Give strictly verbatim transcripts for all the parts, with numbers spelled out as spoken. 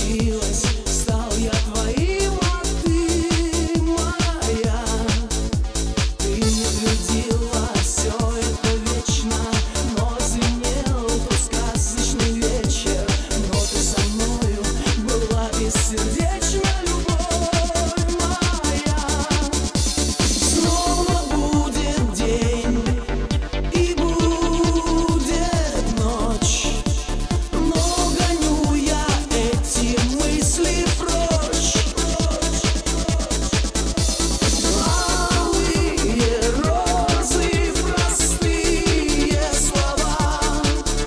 случилось, стал я твоим, а ты моя. Ты не твердила, все это вечно, но звенел тот сказочный вечер. Но ты со мною была бессердечна, любовь моя. Снова будет день и будет ночь, но гоню я эти мысли прочь. Алые розы, простые слова,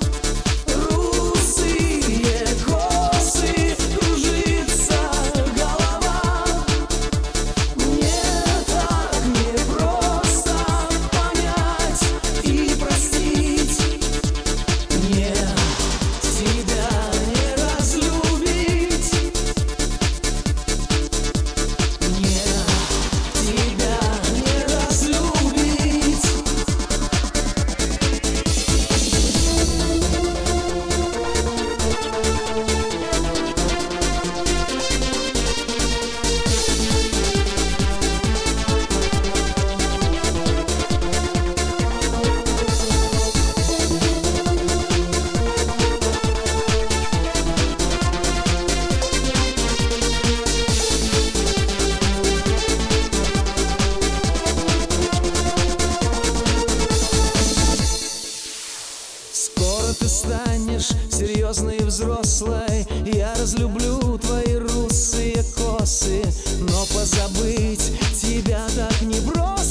русые косы, кружится голова. Мне так непросто понять и простить, мне тебя не разлюбить, мне тебя не разлюбить. Скоро ты станешь серьезной и взрослой, я разлюблю твои русые косы, но позабыть тебя так не бросить.